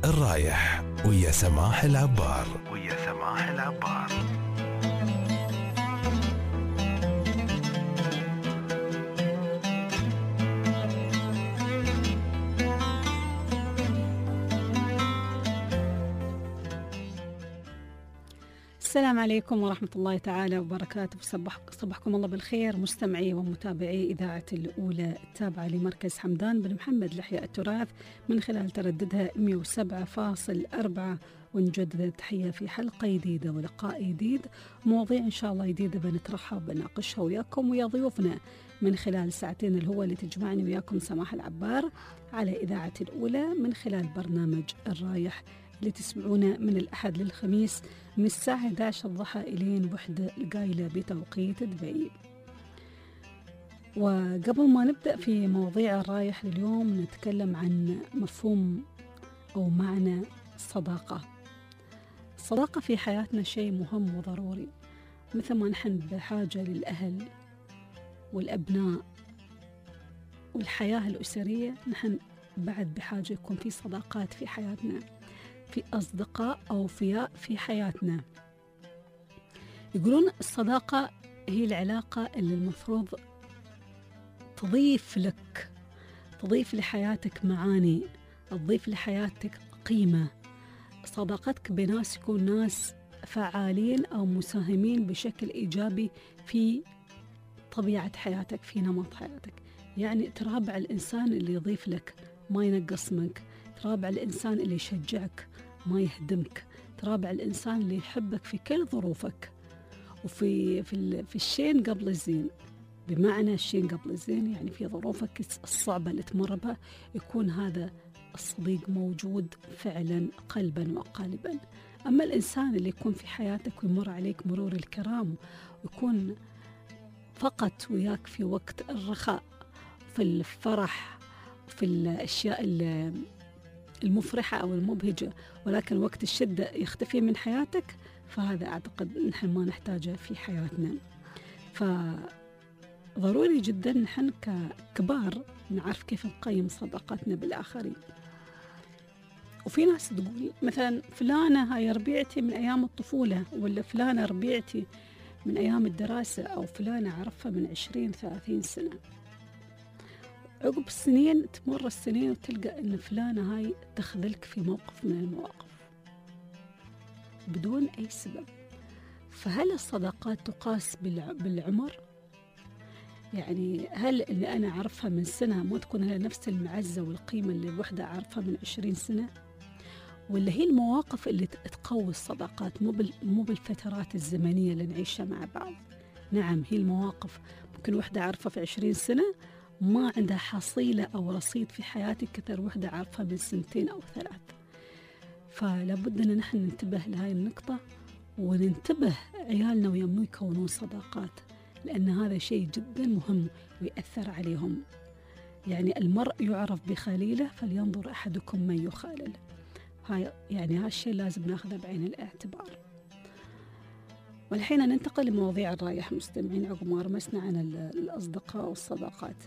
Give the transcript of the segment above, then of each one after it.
الرايح ويا سماح العبار. السلام عليكم ورحمة الله تعالى وبركاته. صبحكم الله بالخير مستمعي ومتابعي إذاعة الأولى التابعة لمركز حمدان بن محمد لإحياء التراث من خلال ترددها 107.4. ونجدد التحية في حلقة جديدة ولقاء جديد، مواضيع إن شاء الله جديدة بنترحب بناقشها وياكم ويا ضيوفنا من خلال ساعتين الهوى اللي تجمعني وياكم سماح العبار على إذاعة الأولى من خلال برنامج الرايح اللي تسمعونه من الأحد للخميس من الساعة 11 الضحى إلين 1 القايلة بتوقيت دبي. وقبل ما نبدأ في مواضيع الرايح لليوم نتكلم عن مفهوم أو معنى الصداقة. الصداقة في حياتنا شيء مهم وضروري، مثل ما نحن بحاجة للأهل والأبناء والحياة الأسرية، نحن بعد بحاجة يكون في صداقات في حياتنا، في أصدقاء أو أوفياء في حياتنا. يقولون الصداقة هي العلاقة اللي المفروض تضيف لحياتك معاني، تضيف لحياتك قيمة. صداقتك بناس يكون ناس فعالين أو مساهمين بشكل إيجابي في طبيعة حياتك، في نمط حياتك. يعني ترابع الإنسان اللي يضيف لك ما ينقص منك، ترابع الإنسان اللي يشجعك ما يهدمك، ترابع الإنسان اللي يحبك في كل ظروفك وفي الشين قبل الزين. بمعنى الشين قبل الزين يعني في ظروفك الصعبة اللي تمر بها يكون هذا الصديق موجود فعلا قلبا وقالبا. أما الإنسان اللي يكون في حياتك ويمر عليك مرور الكرام ويكون فقط وياك في وقت الرخاء، في الفرح، في الأشياء المفرحة أو المبهجة، ولكن وقت الشدة يختفي من حياتك، فهذا أعتقد نحن ما نحتاجه في حياتنا. فضروري جدا نحن ككبار نعرف كيف نقيم صداقاتنا بالآخرين. وفي ناس تقول مثلا فلانة هاي ربيعتي من أيام الطفولة، ولا فلانة ربيعتي من أيام الدراسة، أو فلانة عرفها من 20-30 سنة. عقب السنين تمر السنين وتلقى أن فلانة هاي تخذلك في موقف من المواقف بدون أي سبب. فهل الصداقات تقاس بالعمر؟ يعني هل اللي أنا أعرفها من سنة ما تكون لها نفس المعزة والقيمة اللي الوحدة أعرفها من 20 سنة؟ ولا هي المواقف اللي تقوي الصداقات، مو بالفترات الزمنية اللي نعيشها مع بعض؟ نعم، هي المواقف. ممكن وحدة أعرفها في 20 سنة ما عندها حصيلة أو رصيد في حياتك كثر وحدة عارفها من 2 أو 3. فلابد أن نحن ننتبه لهاي النقطة، وننتبه عيالنا ويمنوا يكونون صداقات، لأن هذا شيء جدا مهم ويأثر عليهم. يعني المرء يعرف بخليله فلينظر أحدكم من يخالل. يعني هالشيء لازم ناخذه بعين الاعتبار. والحين ننتقل لمواضيع الرايح مستمعين، عقب ما رمسنا عن الأصدقاء والصداقات.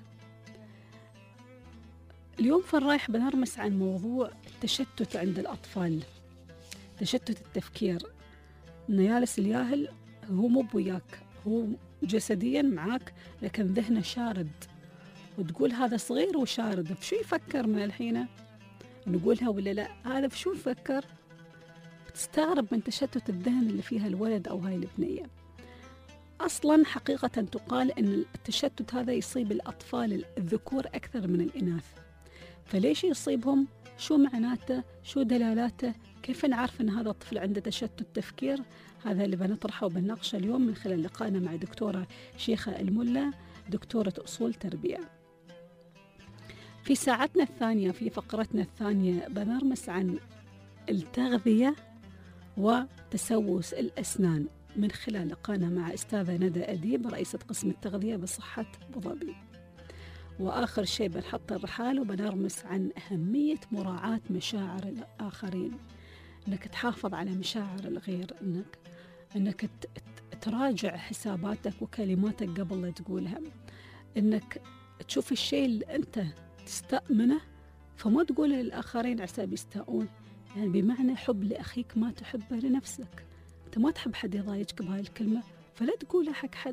اليوم في الرايح بنرمس عن موضوع التشتت عند الأطفال، تشتت التفكير. إنه جالس الياهل هو مو بوياك، هو جسديا معاك لكن ذهنه شارد، وتقول هذا صغير وشارد، فشو يفكر من الحين؟ نقولها ولا لا؟ هذا فشو يفكر؟ بتستغرب من تشتت الذهن اللي فيها الولد أو هاي البنية. أصلا حقيقة تقال أن التشتت هذا يصيب الأطفال الذكور أكثر من الإناث. فليش يصيبهم؟ شو معناته؟ شو دلالاته؟ كيف نعرف أن هذا الطفل عنده تشتت تفكير؟ هذا اللي بنطرحه وبنناقشه اليوم من خلال لقائنا مع دكتورة شيخة الملا، دكتورة أصول تربية. في ساعتنا الثانية، في فقرتنا الثانية، بنرمس عن التغذية وتسوس الأسنان من خلال لقائنا مع أستاذة ندى أديب، رئيسة قسم التغذية بصحة أبو ظبي. وآخر شيء بنحط الرحال وبنرمس عن أهمية مراعاة مشاعر الآخرين، أنك تحافظ على مشاعر الغير، أنك تراجع حساباتك وكلماتك قبل لا تقولها، أنك تشوف الشيء اللي أنت تستأمنه فما تقوله للآخرين عسى بيستاءون. يعني بمعنى حب لأخيك ما تحبه لنفسك. أنت ما تحب حد يضايجك بهاي الكلمة فلا تقولها حق حد.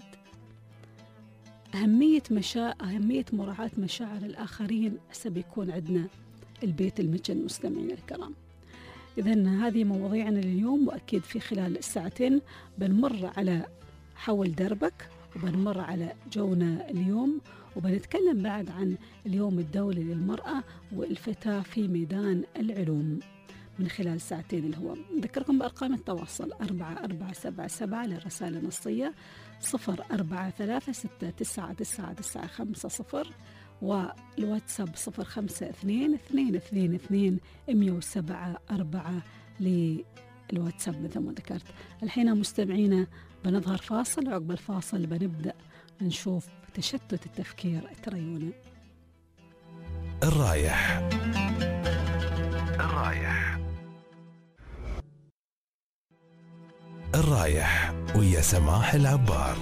أهمية مراعاة مشاعر الآخرين هسه بيكون عندنا البيت المجن مستمعين الكرام. إذن هذه مواضيعنا اليوم، وأكيد في خلال الساعتين بنمر على حول دربك، وبنمر على جونا اليوم، وبنتكلم بعد عن اليوم الدولي للمرأة والفتاة في ميدان العلوم من خلال ساعتين الهوام. نذكركم بأرقام التواصل 4477 للرسالة النصية، 0436999950، والواتساب 0522222174 للواتساب مثل ما ذكرت. الحين مستمعينا بنظهر فاصل، وعقب الفاصل بنبدأ نشوف تشتت التفكير. تريونا الرايح ويا سماح العبار.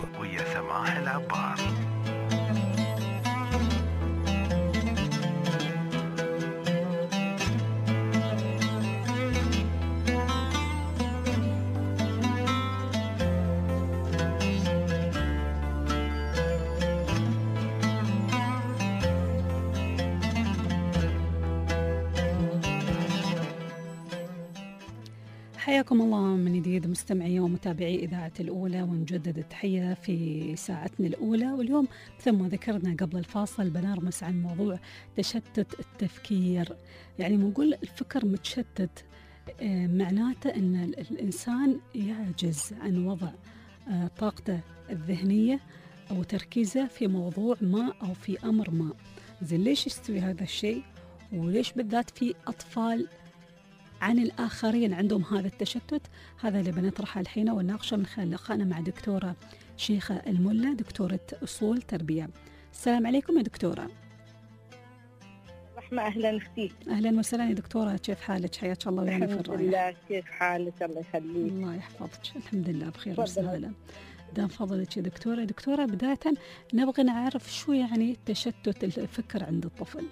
حياكم الله من جديد مستمعي ومتابعي إذاعة الأولى، ونجدد التحية في ساعتنا الأولى. واليوم مثل ما ذكرنا قبل الفاصل بنرمس عن موضوع تشتت التفكير. يعني بنقول الفكر متشتت، معناته أن الإنسان يعجز عن وضع طاقته الذهنية أو تركيزه في موضوع ما أو في أمر ما. زين ليش يستوي هذا الشيء؟ وليش بالذات في أطفال عن الآخرين عندهم هذا التشتت؟ هذا اللي بنطرحه الحين ونناقشه من خلال لقائنا مع دكتورة شيخة الملا، دكتورة أصول تربية. السلام عليكم يا دكتورة. رحمة، أهلا أختي. أهلا وسهلا يا دكتورة، كيف حالك؟ حياك الله ويانا في الرايح. الحمد لله، كيف حالك؟ الله يخليك. الله يحفظك. الحمد لله بخير وسهلا. دام فضلك يا دكتورة. دكتورة بداية نبغى نعرف شو يعني تشتت الفكر عند الطفل؟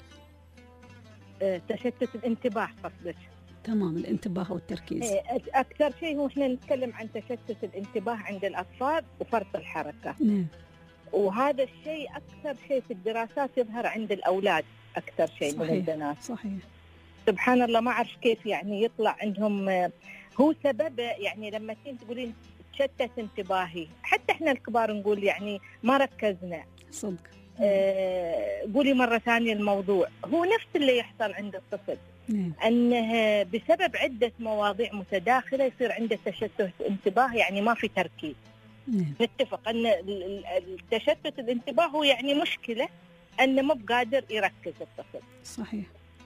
تشتت الانتباه قصدك؟ تمام، الانتباه والتركيز. أكثر شيء هو إحنا نتكلم عن تشتت الانتباه عند الأطفال وفرط الحركة. نعم. وهذا الشيء أكثر شيء في الدراسات يظهر عند الأولاد أكثر شيء من البنات. صحيح. سبحان الله، ما أعرف كيف يعني يطلع عندهم هو سبب. يعني لما تقولين تشتت انتباهي، حتى إحنا الكبار نقول يعني ما ركزنا. صدق. قولي مرة ثانية الموضوع. هو نفس اللي يحصل عند الطفل. أنه بسبب عدة مواضيع متداخلة يصير عنده تشتت انتباه، يعني ما في تركيز. نتفق أن التشتت الانتباه هو يعني مشكلة أنه مو قادر يركز الطفل. صحيح.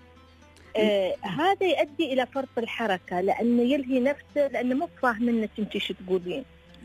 هذا يؤدي إلى فرط الحركة، لأنه يلهي نفسه، لأنه مو فاهم أنك أنت شو تقولين.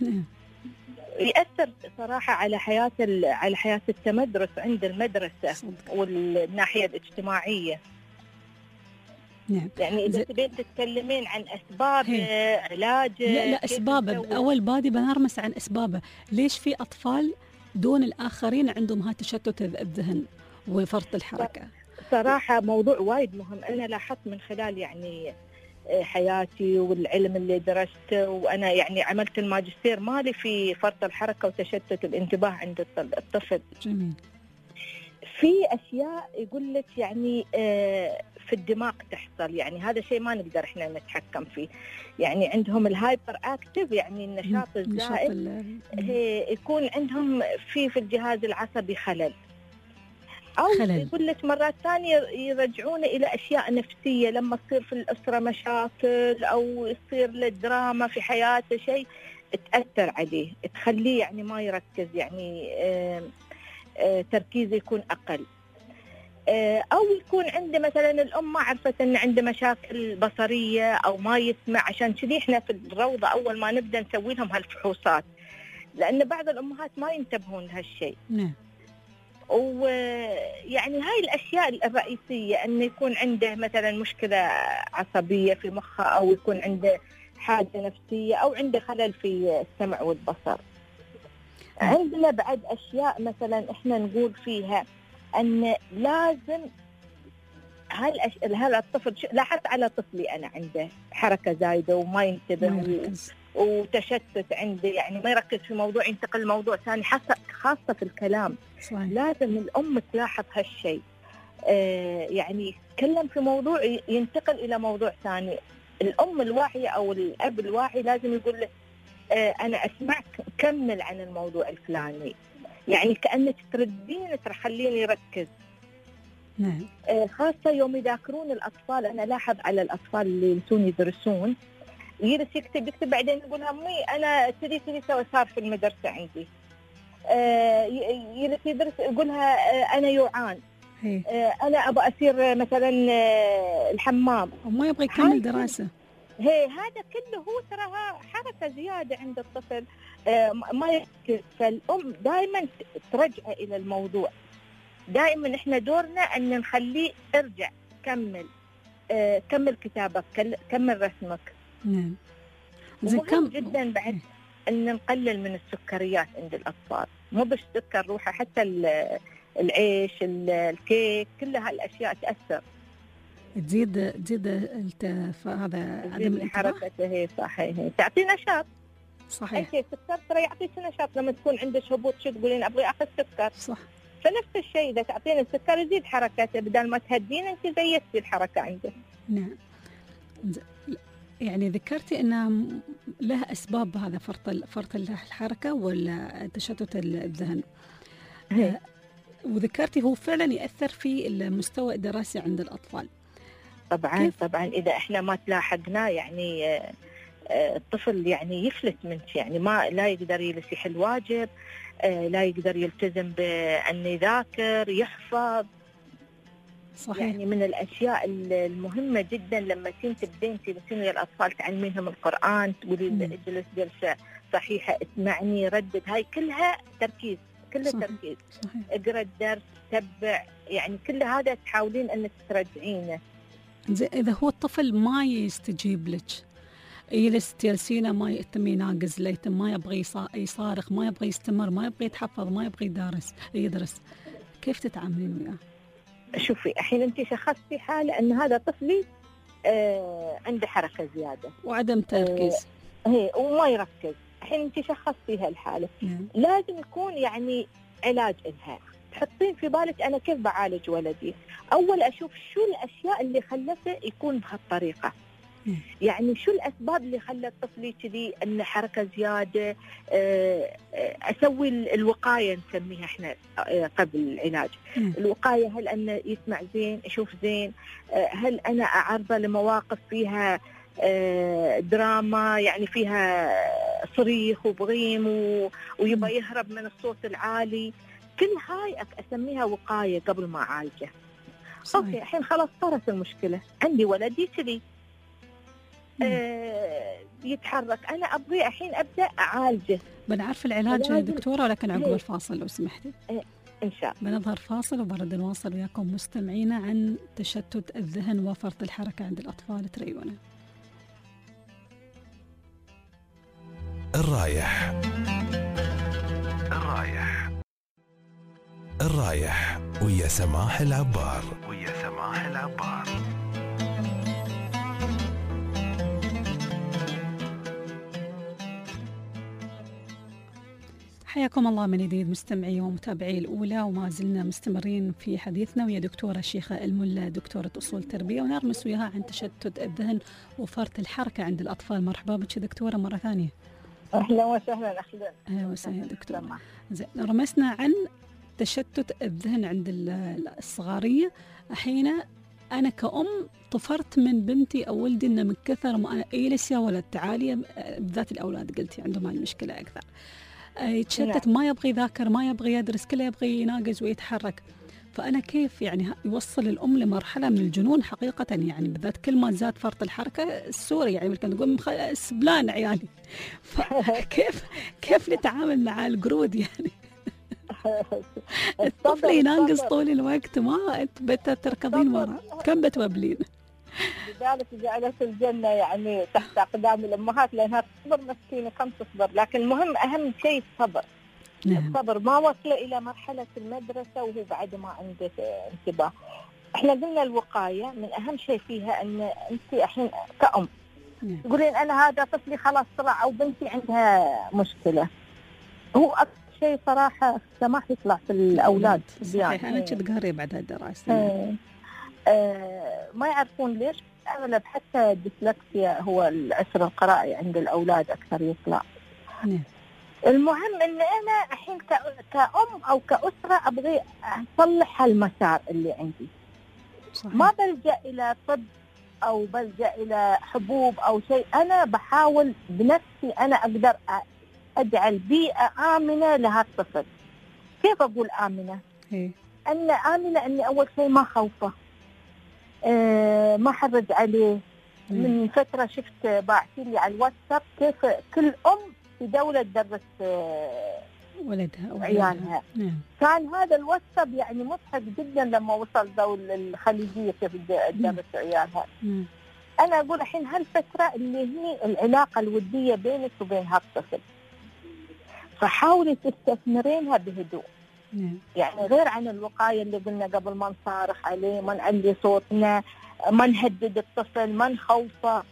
يأثر صراحة على حياة التمدرس عند المدرسة والناحية الاجتماعية. نعم. يعني إذا تبين تتكلمين عن أسباب علاج. لا أسبابه أول بادي بنرمس عن أسبابه. ليش في أطفال دون الآخرين عندهم هذا تشتت الذهن وفرط الحركة؟ صراحة موضوع وايد مهم. أنا لاحظت من خلال يعني حياتي والعلم اللي درسته، وأنا يعني عملت الماجستير مالي في فرط الحركة وتشتت الانتباه عند الطفل. جميل. في أشياء يقول لك يعني في الدماغ تحصل، يعني هذا شيء ما نقدر إحنا نتحكم فيه. يعني عندهم الهايبر أكتيف، يعني النشاط الزائد، يكون عندهم في الجهاز العصبي خلل. أو يقول لك مرات ثانية يرجعون إلى أشياء نفسية، لما تصير في الأسرة مشاكل أو يصير الدراما في حياته شيء تأثر عليه، تخليه يعني ما يركز، يعني تركيزه يكون أقل. أو يكون عنده مثلا الأم ما عرفت أن عنده مشاكل بصرية أو ما يسمع، عشان كذي إحنا في الروضة أول ما نبدأ نسوي لهم هالفحوصات، لأن بعض الأمهات ما ينتبهون لهالشيء. نعم. ويعني هاي الأشياء الرئيسية، أن يكون عنده مثلا مشكلة عصبية في مخه، أو يكون عنده حاجة نفسية، أو عنده خلل في السمع والبصر. عندنا بعد أشياء مثلا إحنا نقول فيها أن لازم هل الطفل لاحظت على طفلي أنا عنده حركة زايدة وما ينتبه وتشتت عنده، يعني ما يركز في موضوع ينتقل لموضوع ثاني، خاصة في الكلام. صحيح. لازم الأم تلاحظ هالشيء، يعني يتكلم في موضوع ينتقل إلى موضوع ثاني. الأم الواعية أو الأب الواعي لازم يقول له أنا أسمعك، كمل عن الموضوع الفلاني، يعني كأنك تردين تخليني يركز. نعم. خاصة يوم يذاكرون الأطفال، أنا لاحظ على الأطفال اللي يلسون يدرسون يجلس يكتب بعدين يقول أمي أنا تري صار في المدرسة عندي، يجلس يدرس يقولها أنا يوعان، أنا أبغى أصير مثلا الحمام، وما يبغى يكمل دراسة. هذا كله هو تراها حركة زيادة عند الطفل، ما يركز. فالأم دائما ترجع إلى الموضوع، دائما إحنا دورنا أن نخليه ارجع كمل كتابك، كمل رسمك. نعم. مهم جدا بعد أن نقلل من السكريات عند الأطفال، مو بس سكر روحه، حتى العيش، الكيك، كل هالأشياء تأثر، تزيد هذا عدم الحركة. هي صحيح، تعطي نشاط. صحيح. السكر ترى يعطيك نشاط، لما تكون عندك هبوط شو تقولين أبغي أخذ سكر. صح. فنفس الشيء إذا تعطين السكر يزيد حركته، بدل ما تهدين أنت زيدتي الحركة عنده. نعم. يعني ذكرتي أن له أسباب، هذا فرط الحركة ولا تشتت الذهن. وذكرتي هو فعلا يأثر في المستوى الدراسي عند الأطفال. طبعا إذا إحنا ما تلاحقنا يعني الطفل يعني يفلت منك، يعني ما لا يقدر يحل واجب، لا يقدر يلتزم بأن يذاكر يحفظ. صحيح. يعني من الأشياء المهمة جدا لما تبدين ويا الأطفال تعلمينهم القرآن، تقولي اجلس جلسة صحيحة، اسمعني، ردد، هاي كلها تركيز، كلها تركيز. اقرأ الدرس، تبع، يعني كل هذا تحاولين أنك ترجعينه. إذا هو الطفل ما يستجيب لك، يجلس جالسينه ما يهتم، يناقز ليتم، ما يبغى يصارخ، ما يبغى يستمر، ما يبغى يتحفظ، ما يبغى يدرس، كيف تتعاملين وياه؟ شوفي الحين انت شخصتي حاله ان هذا طفلي عنده حركه زياده وعدم تركيز، وما يركز. الحين انت شخصتي هالحاله. لازم يكون يعني علاج لها. تحطين في بالك انا كيف بعالج ولدي؟ اول اشوف شو الاشياء اللي خلته يكون بهالطريقه، يعني شو الأسباب اللي خلت طفلي كذي، أن حركة زيادة. أسوي الوقاية نسميها إحنا قبل العلاج. الوقاية، هل أنه يسمع زين، يشوف زين، هل أنا أعرضه لمواقف فيها دراما، يعني فيها صريخ وبغيم ويبغى يهرب من الصوت العالي. كل هاي أسميها وقاية قبل ما أعالجه. أوكي، الحين خلاص صارت المشكلة، عندي ولدي كذي يتحرك، أنا أبغي الحين أبدأ أعالجه. بنعرف العلاج يا دكتورة، ولكن عقب الفاصل لو سمحتي. إن شاء الله. بنظهر فاصل وبرد نواصل وياكم مستمعينا عن تشتت الذهن وفرط الحركة عند الأطفال. تريونا. الرايح ويا سماح العبار. حياكم الله من جديد مستمعي ومتابعي الأولى، وما زلنا مستمرين في حديثنا ويا دكتورة الشيخة الملا، دكتورة أصول تربية، ونرمس وياها عن تشتت الذهن وفرط الحركة عند الأطفال. مرحبا بك دكتورة مرة ثانية. أهلا وسهلا. أهلا وسهلا دكتورة. رمسنا عن تشتت الذهن عند الصغارية. الحين أنا كأم طفرت من بنتي أو ولدي إنه من كثر ما أنا يا ولد تعالي، بالذات الأولاد قلتي عندهم هالمشكلة أكثر، يتشتت، ما يبغي يذاكر، ما يبغي يدرس، كله يبغي يناقز ويتحرك. فأنا كيف يعني يوصل الأم لمرحلة من الجنون حقيقة، يعني بالذات كل ما زاد فرط الحركة السوري، يعني كان نقول سبلان عيالي. كيف نتعامل مع القرود يعني؟ الطفل يناقص طول الوقت، ما تركضين ورا، كم بتوبلين؟ لذلك جعلت الجنة يعني تحت أقدام الأمهات، لأنها تصبر مسكينة كم تصبر، لكن مهم أهم شيء الصبر. الصبر ما وصل إلى مرحلة المدرسة وهو بعد ما عنده انتباه. احنا قلنا الوقاية من أهم شيء فيها أن أنت الحين كأم تقولين أنا هذا طفلي خلاص طلع أو بنتي عندها مشكلة، هو أكثر شيء صراحة السماح يطلع في الأولاد. صحيح. أنا كنت قارية بعد هالدراسة. ما يعرفون ليش أغلب حتى الديسلكسيا هو العسر القرائي عند الأولاد أكثر يطلع. المهم أن أنا الحين كأم أو كأسرة أبغي أصلح هالمسار اللي عندي. صحيح. ما بلجأ إلى طب أو بلجأ إلى حبوب أو شيء، أنا بحاول بنفسي أنا أقدر أجعل بيئة آمنة لهالطفل. كيف أقول آمنة؟ أن آمنة أني أول شيء ما خوفه، ما حرج عليه. من فترة شفت باعتين لي على الواتساب كيف كل أم في دولة تدرس ولدها أو عيالها. كان هذا الواتساب يعني مضحك جدا لما وصل دولة الخليجية كيف تدرس عيالها. أنا أقول الحين هالفترة اللي هي العلاقة الودية بينك وبين هالطفل، فحاولي تستثمرينها بهدوء. يعني غير عن الوقاية اللي قلنا قبل، ما نصارخ عليه، ما نعلي صوتنا، ما نهدد الطفل، ما نخوفه.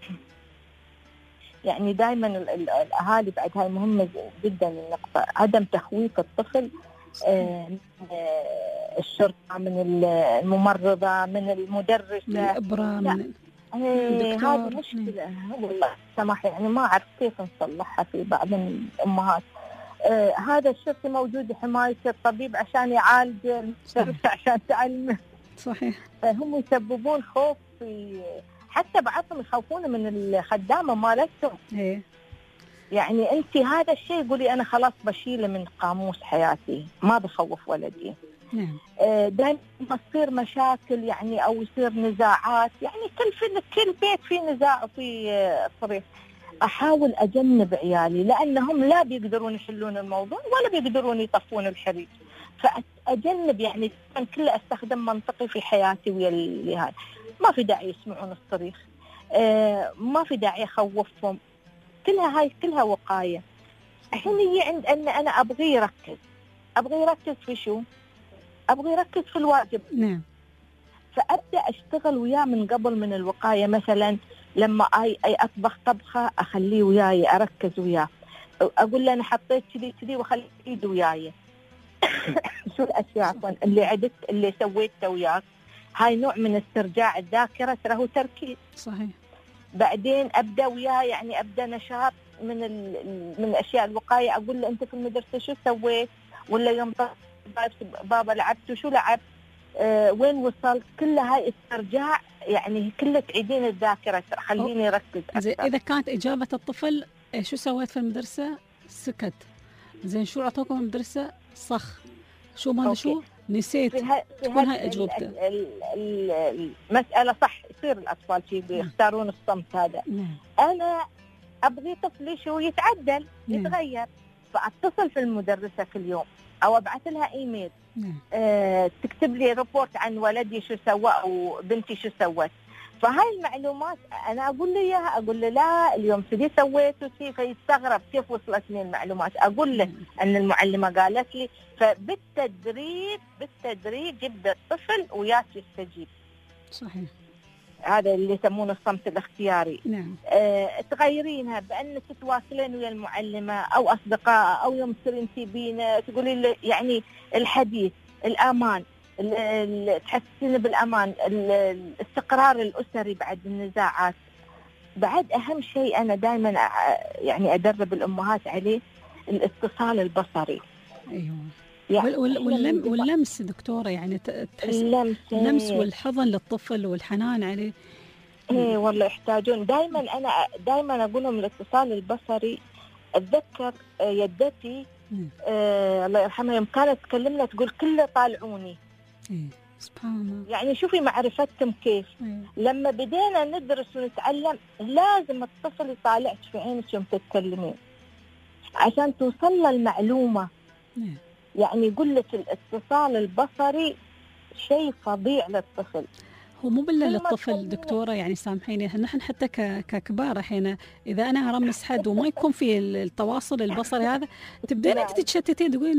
يعني دائما الأهالي بعد هاي مهمة جدا النقطة، عدم تخويف الطفل من الشرطة، من الممرضة، من المدرسة، من الإبرة، من الدكتور. هذه مشكلة والله سماح، يعني ما أعرف كيف نصلحها في بعض الأمهات. هذا الشرطي موجود لحماية الطبيب عشان يعالج المدرسة عشان تعلمه. صحيح. هم يسببون خوف في، حتى بعضهم يخافون من الخدامة مالتهم. يعني أنت هذا الشيء قولي أنا خلاص بشيله من قاموس حياتي، ما بخوف ولدي. دائما تصير مشاكل يعني أو يصير نزاعات، يعني كل بيت فيه نزاع وفيه صريخ. أحاول أجنب عيالي لأنهم لا بيقدرون يحلون الموضوع ولا بيقدرون يطفون الحريق، فأجنب يعني كله أستخدم منطقي في حياتي ويا هذا. ما في داعي يسمعون الصريخ، ما في داعي أخوفهم، كلها وقاية. الحين يجي عند أن أنا أبغي يركز في شو؟ أبغي يركز في الواجب. فأبدأ أشتغل وياه من قبل من الوقاية. مثلا لما أي أطبخ طبخة أخليه وياي، أركز وياه، أقول له أنا حطيت كذي وأخلي إيده وياي. شو الأشياء اللي عدت اللي سويته وياك، هاي نوع من استرجاع الذاكرة، ترى طركيز. صحيح. بعدين أبدأ وياه، يعني أبدأ نشاط من أشياء الوقاية. أقول له أنت في المدرسة شو سويت، ولا يوم بابا لعبت وشو لعبت، وين وصلت. كل هاي استرجاع، يعني كله تعيدين الذاكرة، خليني يركز أكثر. إذا كانت إجابة الطفل شو سويت في المدرسة، سكت. زين شو أعطوكم المدرسة، صخ. شو ما شو نسيت، تكون هاي أجوبته. المسألة صح، يصير الأطفال شيء بيختارون الصمت هذا. أنا أبغي طفلي شو يتعدل، يتغير، فأتصل في المدرسة كل يوم أو أبعث لها إيميل تكتب لي ريبورت عن ولدي شو سوى أو بنتي شو سوت. فهاي المعلومات أنا أقول له إياها، أقول له لا اليوم كذي سويت وشي، فيستغرب كيف وصلتني المعلومات. أقول له أن المعلمة قالت لي. فبالتدريج يبدأ الطفل وياك يستجيب. صحيح. هذا اللي يسمونه الصمت الاختياري. تغيرينها بأن تتواصلين ويا المعلمة أو أصدقاء، أو يوم تصيرين تبين تقولي له يعني الحديث، الأمان، تحسين بالأمان، الاستقرار الأسري بعد النزاعات. بعد أهم شيء أنا دائما يعني أدرب الأمهات عليه الاتصال البصري. أيوة. يعني واللمس دكتورة، يعني تحس اللمس والحضن للطفل والحنان عليه. ايه والله يحتاجون. أنا دائما أقول لهم الاتصال البصري. أتذكر يدتي الله يرحمها يوم كانت تكلمنا تقول كله طالعوني. سبحان الله. يعني شوفي معرفتهم كيف. لما بدينا ندرس ونتعلم لازم الطفل يطالعك في عينك يوم تتكلمين عشان توصل له المعلومة. يعني يقول لك الاتصال البصري شيء فظيع للطفل. هو مو بالله للطفل دكتورة، يعني سامحيني، نحن حتى ككبار الحين إذا أنا أرمس حد وما يكون في التواصل البصري هذا، تبدين أنت تتشتتين تقولين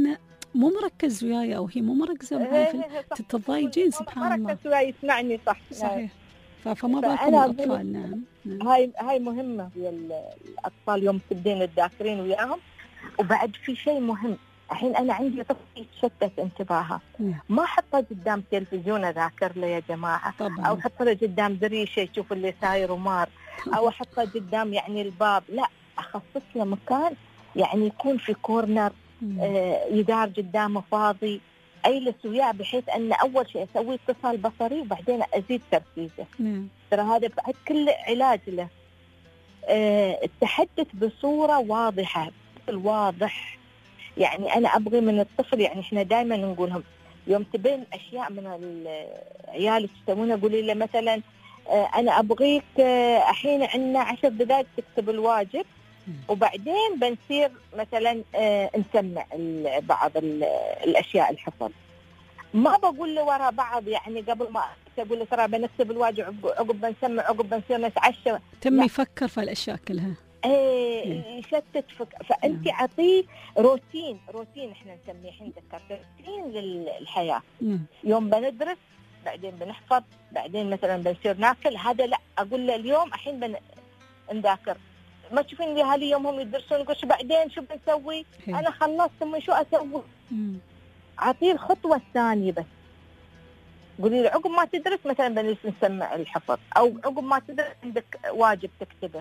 مو مركز وياي أو هي مو مركزة معي تتضايجين سبحان الله. مركز وياي يسمعني صح. صحيح. فما بالكم الأطفال. نعم. هاي مهمة ويا الأطفال يوم تبدين الذاكرين وياهم. وبعد في شيء مهم، الحين أنا عندي طفل يتشتت انتباهه، ما حطه قدام تلفزيون أذاكر له يا جماعة طبعا. أو حطه قدام دريشة يشوف اللي ساير ومار، أو حطه قدام يعني الباب، لا أخصص له مكان يعني يكون في كورنر يدار قدامه فاضي، أجلس وياه بحيث أن أول شيء أسوي اتصال بصري وبعدين أزيد تركيزه. ترى هذا بعد كل علاج له. التحدث بصورة واضحة، واضح. يعني أنا أبغي من الطفل، يعني إحنا دائما نقولهم يوم تبين أشياء من العيال تسوونها، قولي له مثلا أنا أبغيك الحين عندنا 10 دقائق تكتب الواجب وبعدين بنصير مثلا نسمع بعض الأشياء الحفظ. ما بقول له ورا بعض، يعني قبل ما أقول له ترى بنكتب الواجب عقب بنسمع عقب بنصير نتعشى، تم يفكر في الأشياء كلها. يشتت فأنت عطيه روتين احنا نسميه الحين روتين للحياة. يوم بندرس بعدين بنحفظ بعدين مثلا بنصير ناكل، هذا لا أقول له اليوم الحين بنذاكر. ما تشوفين لي هالي يوم هم يدرسون يقول شو بعدين شو بنسوي؟ أنا خلصت من شو أسوي؟ عطيه الخطوة الثانية بس. قولي له عقب ما تدرس مثلا بنجلس نسمع الحفظ، أو عقب ما تدرس عندك واجب تكتبه.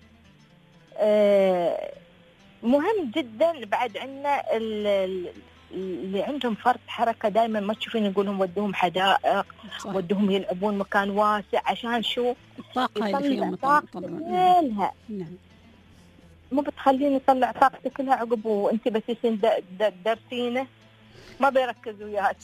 مهم جدا. بعد عندنا اللي عندهم فرط حركة دائما ما تشوفين يقولهم ودوهم حدائق، ودوهم يلعبون مكان واسع، عشان شو؟ الطاقة اللي فيهم كلها. مو بتخلين يطلع طاقته كلها عقب وانت بس درسينه ما بيركز وياك.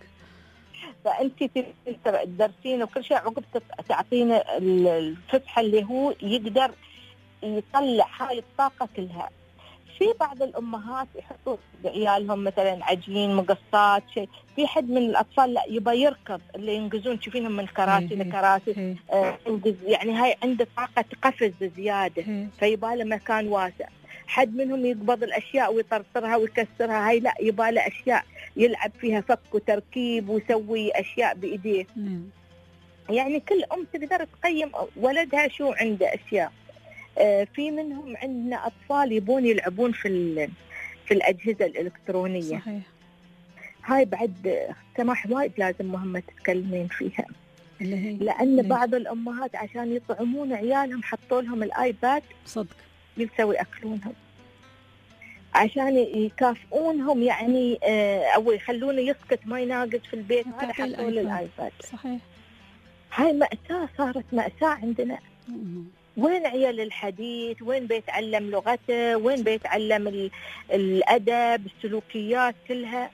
فانت تدرسينه وكل شيء عقب تعطينه الفتحة اللي هو يقدر يطلع هاي الطاقة كلها. في بعض الأمهات يحطوا عيالهم مثلا عجين مقصات شيء، في حد من الأطفال لا يبى يركض، اللي ينقزون تشوفينهم من كراسي لكراسي يعني هاي عنده طاقة قفز زيادة فيبى له مكان واسع. حد منهم يقبض الأشياء ويطرطرها ويكسرها، هاي لا يبى له أشياء يلعب فيها فك وتركيب ويسوي أشياء بإيديه. يعني كل أم تقدر تقيم ولدها شو عنده أشياء. في منهم عندنا أطفال يبون يلعبون في الأجهزة الإلكترونية. صحيح. هاي بعد سماح وايد لازم مهمة تتكلمين فيها، لأن بعض الأمهات عشان يطعمون عيالهم حطوا لهم الآيباد صدق يسوي أكلونهم عشان يكافئونهم، يعني أو يخلونه يسكت ما يناقض في البيت، هذا حطوا له الآيباد. صحيح. هاي مأساة، صارت مأساة عندنا. وين عيال الحديث؟ وين بيتعلم لغته؟ وين بيتعلم الأدب السلوكيات كلها؟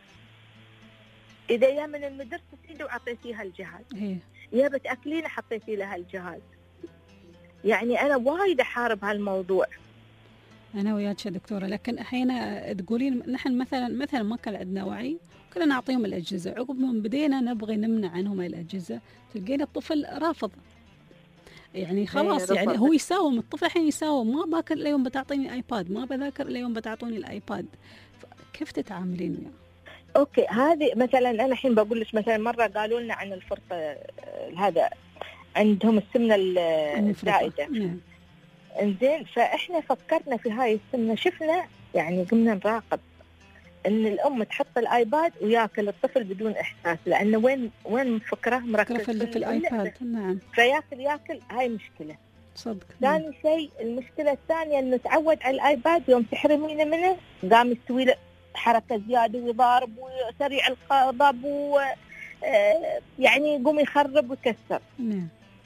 إذا يا من المدرسة تيجي وعطيتيها الجهاز، يا بتأكلين حطيتي لها الجهاز. يعني أنا وايد أحارب هالموضوع. أنا وياك يا دكتورة، لكن أحيانا تقولين نحن مثلا ما كان عندنا وعي، كنا نعطيهم الأجهزة، عقب ما بدينا نبغي نمنع عنهم الأجهزة تلقينا الطفل رافض. يعني خلاص يعني هو يساوم، الطفل الحين يساوم، ما باكر إلا يوم بتعطيني آيباد، ما بذاكر إلا يوم بتعطوني الآيباد. كيف تتعاملين وياه؟ أوكي، هذه مثلا أنا الحين بقول لك مثلا مرة قالوا لنا عن الفرط هذا عندهم السمنة الزائدة. إنزين، فإحنا فكرنا في هاي السمنة، شفنا يعني قمنا نراقب إن الأم تحط الآيباد وياكل الطفل بدون إحساس، لأنه وين فكره مركز في الآيباد. نعم. فياكل هاي مشكلة. صدق. ثاني شيء المشكلة الثانية إنه تعود على الآيباد، يوم تحرمينه منه قام يسوي له حركة زيادة ويضارب وسريع الغضب يعني يقوم يخرب ويكسر. نعم.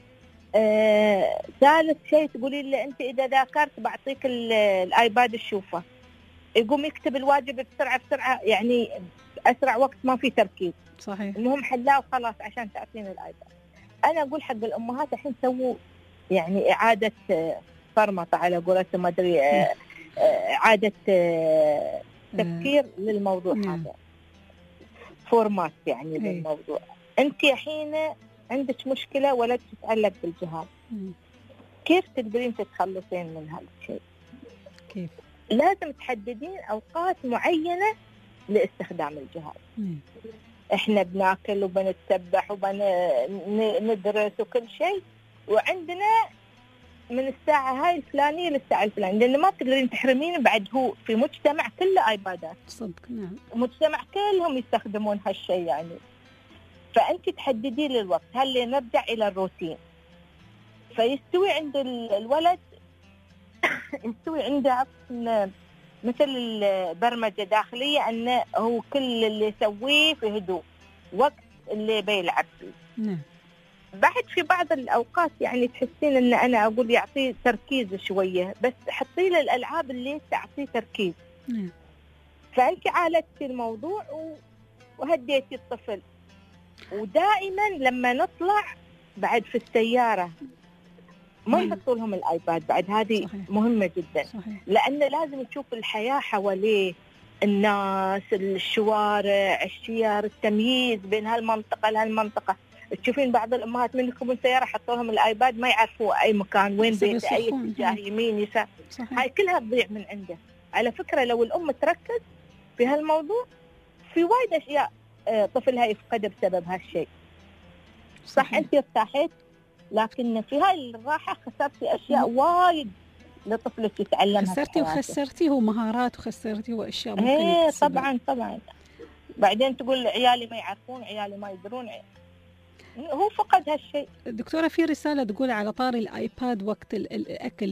ثالث شيء تقولي له أنت إذا ذاكرت بعطيك الآيباد تشوفه، يقوم يكتب الواجب بسرعة يعني أسرع وقت ما في تركيز. صحيح. المهم حلاه وخلاص عشان تعطينا الآيباد. أنا أقول حق الأمهات الحين سووا يعني إعادة فرمطة على قولتهم، ما أدري إعادة تفكير للموضوع هذا، فورمات يعني للموضوع. أنت الحين عندك مشكلة ولا تتعلق بالجهاز، كيف تقدرين تتخلصين من هذا الشيء؟ كيف؟ لازم تحددين أوقات معينة لاستخدام الجهاز. احنا بناكل وبنتسبح وبندرس وكل شيء، وعندنا من الساعة هاي الفلانية للساعة الفلانية، لأن ما تقدرين تحرمين. بعد هو في مجتمع كله آيبادات، صدق نعم، مجتمع كلهم يستخدمون هالشيء يعني. فأنت تحددي للوقت، هل نرجع إلى الروتين. فيستوي عند الولد يستوي عنده مثل البرمجة داخلية أنه هو كل اللي يسويه في هدوء، وقت اللي بيلعب فيه. نعم. بعد في بعض الأوقات يعني تحسين أن أنا أقول يعطيه تركيز شوية، بس حطي له الألعاب اللي تعطيه تركيز. نعم. فأنت عالجتي الموضوع وهديتي الطفل. ودائما لما نطلع بعد في السيارة ما يحطوا لهم الآيباد، بعد هذه صحيح. مهمة جدا. صحيح. لأن لازم تشوف الحياة حواليه، الناس، الشوارع، الشيار، التمييز بين هالمنطقة لهالمنطقة. تشوفين بعض الأمهات من يركبون سيارة حطوا لهم الآيباد ما يعرفوا أي مكان وين بيته، أي اتجاه، يمين يسار. هاي كلها تضيع من عنده. على فكرة لو الأم تركز في هالموضوع في وايد أشياء طفلها يفقدها بسبب هالشيء. صح أنت ارتاحت، لكن في هاي الراحة خسرتي أشياء وايد لطفلك يتعلمها. خسرتي وخسرتي هو مهارات، وخسرتي هو أشياء ممكن يكتسبها. طبعا بعدين تقول عيالي ما يعرفون، عيالي ما يدرون، هو فقد هالشيء. دكتورة في رسالة تقول على طاري الآيباد وقت الأكل،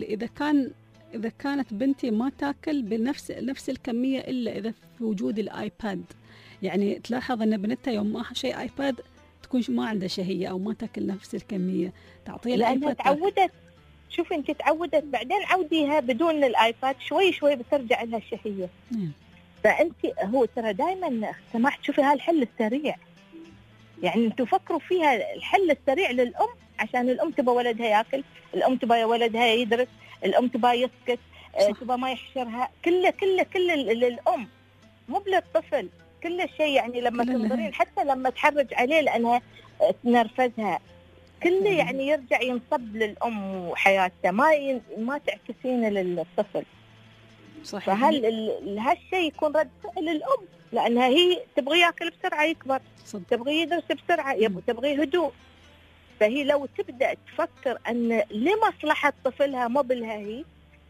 إذا كانت بنتي ما تاكل بنفس الكمية إلا إذا في وجود الآيباد. يعني تلاحظ أن بنتها يوم ما شيء آيباد تكون ما عندها شهية أو ما تاكل نفس الكمية، تعطيها الآيباد. تعودت. شوفي أنت تعودت، بعدين عوديها بدون الآيباد، شوي شوي بترجع لها الشهية. فأنت هو ترى دائما سمحت شوفي هالحل السريع. يعني أنتوا فكروا فيها الحل السريع للأم، عشان الأم تبى ولدها يأكل، الأم تبى ولدها يدرس، الأم تبى يسكت، تبى ما يحشرها، كله للأم مو للطفل. كل شيء يعني لما تنظرين حتى لما تحرج عليه لأنها تنرفزها، كله يعني يرجع ينصب للأم وحياتها، ما تعكسين للطفل. صحيح. فهل هالشيء يكون رد فعل الأم، لأنها هي تبغي يأكل بسرعة يكبر، تبغي يدرس بسرعة، تبغي هدوء. فهي لو تبدأ تفكر أن لمصلحة طفلها مو بلها هي،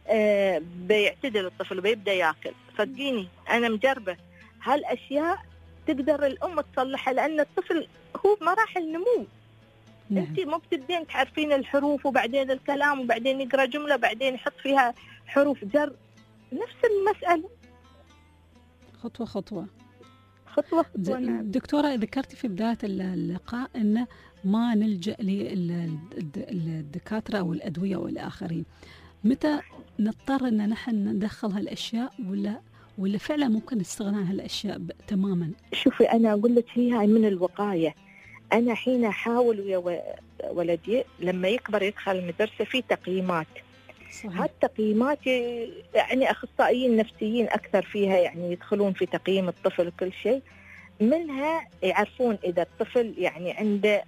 بيعتدل الطفل وبيبدأ يأكل. صدقيني أنا مجربة هالأشياء تقدر الأم تصلحها، لأن الطفل هو مراحل نمو. أنت مو بتبدين تعرفين الحروف وبعدين الكلام وبعدين يقرأ جملة بعدين يحط فيها حروف جر. نفس المسألة، خطوة. دكتورة ذكرتي في بداية اللقاء أن ما نلجأ للدكاترة أو الأدوية أو الآخرين. متى نضطر أن نحن ندخل هالأشياء ولا فعلا ممكن نستغنى عن هالأشياء تماما؟ شوفي أنا أقول لك هي من الوقاية. أنا حين أحاول ويا ولدي لما يكبر يدخل المدرسة في تقييمات. هالتقييمات يعني أخصائيين نفسيين أكثر فيها، يعني يدخلون في تقييم الطفل وكل شيء. منها يعرفون إذا الطفل يعني عنده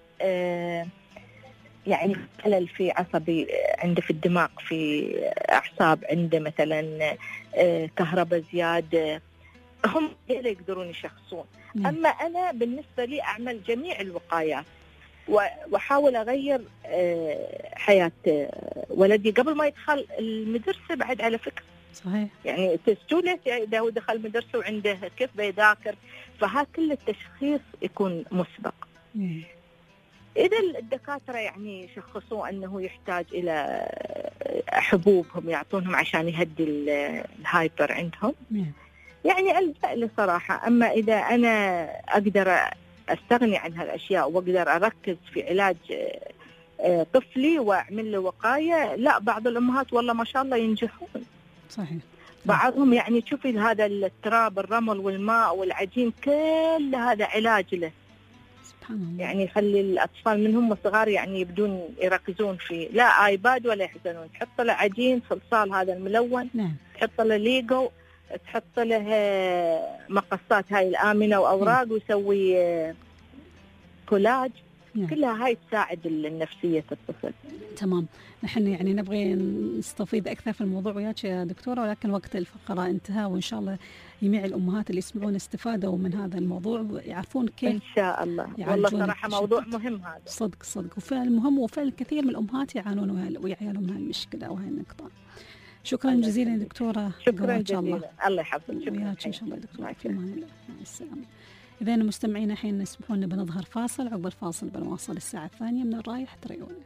يعني خلل في عصبي، عنده في الدماغ، في أعصاب، عنده مثلا كهرباء زيادة، هم اللي يقدرون يشخصون. أما أنا بالنسبة لي أعمل جميع الوقايات وحاول أغير حياة ولدي قبل ما يدخل المدرسة. بعد على فكرة صحيح، يعني تستولت إذا هو دخل المدرسة وعنده كيف بيذاكر، فها كل التشخيص يكون مسبق. إذا الدكاترة يعني يشخصوا أنه يحتاج إلى حبوب هم يعطونهم عشان يهدي الهايبر عندهم، يعني ألجأ له صراحة. أما إذا أنا أقدر أستغني عن هالأشياء وأقدر أركز في علاج طفلي وأعمل له وقاية، لا، بعض الأمهات والله ما شاء الله ينجحون. صحيح. بعضهم يعني تشوفي هذا التراب، الرمل والماء والعجين، كل هذا علاج له. سبحان الله. يعني يخلي الأطفال من هم صغار يعني يبدون يركزون فيه، لا آيباد ولا يحزنون. تحط له عجين صلصال هذا الملون، تحط له ليجو، تحط له مقصات هاي الآمنة وأوراق ويسوي كولاج، كلها هاي تساعد النفسية الطفل. تمام. نحن يعني نبغي نستفيد أكثر في الموضوع وياك يا دكتورة، ولكن وقت الفقرة انتهى، وإن شاء الله جميع الأمهات اللي يسمعون استفادوا من هذا الموضوع ويعرفون كيف إن شاء الله. والله صراحة موضوع مهم هذا. صدق وفعلا مهم، وفعلا كثير من الأمهات يعانون ويعانون من هالمشكلة وهي النقطة. شكرا جزيلا دكتورة. شكرا جزيلا. الله يحفظك. شكرا إن شاء الله دكتورة. في أمان الله. مع السلامة. إذا مستمعين الحين يسمحون لنا بنظهر فاصل، عقب الفاصل بنواصل الساعة الثانية من الرايح. تريون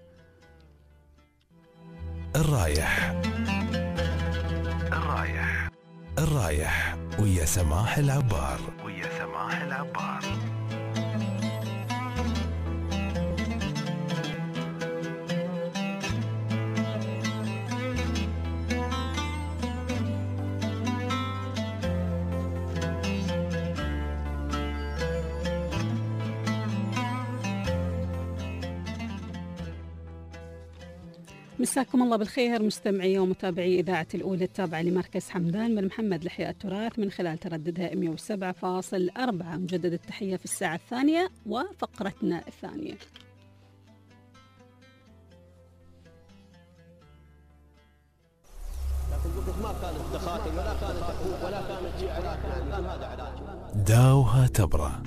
الرايح ويا سماح العبار. مساكم الله بالخير مستمعي ومتابعي إذاعة الأولى التابعة لمركز حمدان بن محمد لإحياء التراث من خلال ترددها 107.4. مجدد التحية في الساعة الثانية وفقرتنا الثانية. داوها تبرة.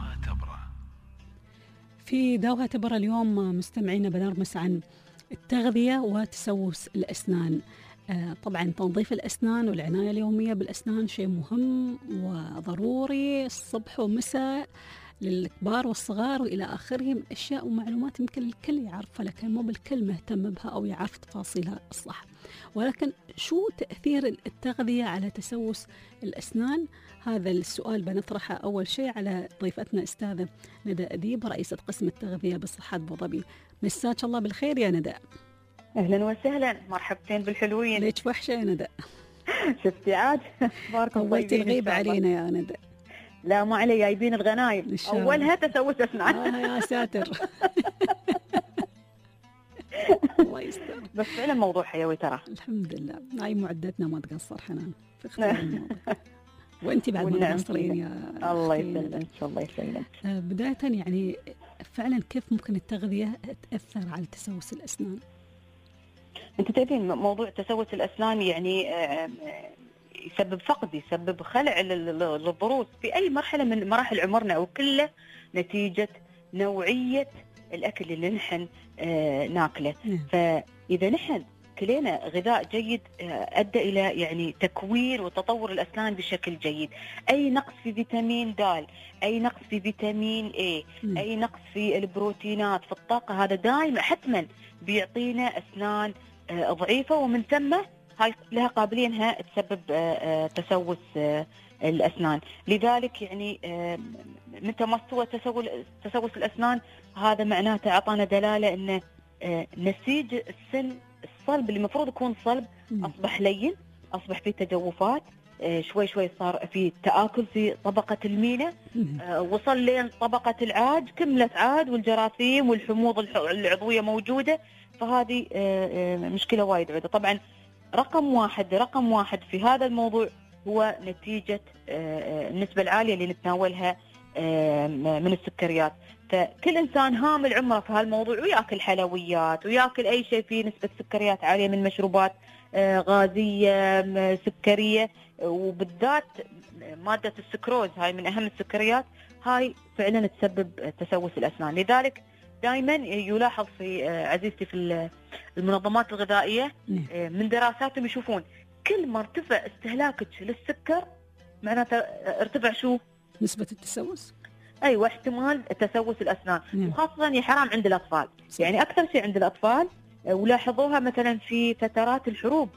في داوها تبرة اليوم مستمعينا بنرمس عن التغذية وتسوس الأسنان. طبعا تنظيف الأسنان والعناية اليومية بالأسنان شيء مهم وضروري الصبح ومساء للكبار والصغار وإلى آخره من أشياء ومعلومات يمكن الكل يعرفها، لكن مو بالكل مهتم بها أو يعرف تفاصيلها الصح. ولكن شو تأثير التغذية على تسوس الأسنان؟ هذا السؤال بنطرحه أول شيء على ضيفتنا أستاذة ندى أديب، رئيسة قسم التغذية بصحة أبو ظبي. مساك الله بالخير يا ندى. أهلا وسهلا، مرحبتين بالحلوين. ليش وحشة يا ندى؟ شفتي عاد بارك الله طولتي الغيبة علينا يا ندى. لا ما علي، جايبين الغنايم أولها تسوس أسنان. يا ساتر. الله يستر. بس فعلا موضوع حيوي ترى. الحمد لله، هاي معدتنا ما تقصر حنان في اختيار الموضوع. وانت بعد ما تقصرين يا الله يسلمك. الله يسلمك. بداية يعني فعلا كيف ممكن التغذية تأثر على تسوس الأسنان؟ انت تعرفين موضوع تسوس الأسنان يعني يسبب فقد، يسبب خلع للضروس في أي مرحلة من مراحل عمرنا، أو كله نتيجة نوعية الأكل اللي نحن ناكله. فإذا نحن كلينا غذاء جيد أدى إلى يعني تكوين وتطور الأسنان بشكل جيد. أي نقص في فيتامين د، أي نقص في فيتامين A، أي نقص في البروتينات، في الطاقة، هذا دائما حتما بيعطينا أسنان ضعيفة، ومن ثم هاي لها قابلية أنها تسبب تسوس الأسنان. لذلك يعني متى ما استوى تسوس الأسنان هذا معناته أعطانا دلالة أن نسيج السن الصلب اللي المفروض يكون صلب أصبح لين، أصبح فيه تجوفات، شوي شوي صار في تآكل في طبقة المينا، وصل لين طبقة العاج، كملت عاد والجراثيم والحموض العضوية موجودة. فهذه مشكلة وايد عودة. طبعا رقم واحد في هذا الموضوع هو نتيجة النسبة العالية اللي نتناولها من السكريات. فكل إنسان هامل عمره في هالموضوع ويأكل حلويات ويأكل أي شيء فيه نسبة سكريات عالية من مشروبات غازية سكرية، وبالذات مادة السكروز هاي من أهم السكريات، هاي فعلا تسبب تسوس الأسنان. لذلك دائما يلاحظ في عزيزتي في المنظمات الغذائية من دراساتهم يشوفون كل ما ارتفع استهلاكك للسكر معناته ارتفع شو؟ نسبة التسوس. أيوة، احتمال تسوس الأسنان، وخاصة يا حرام عند الأطفال. يعني أكثر شيء عند الأطفال، ولاحظوها مثلا في فترات الحروب.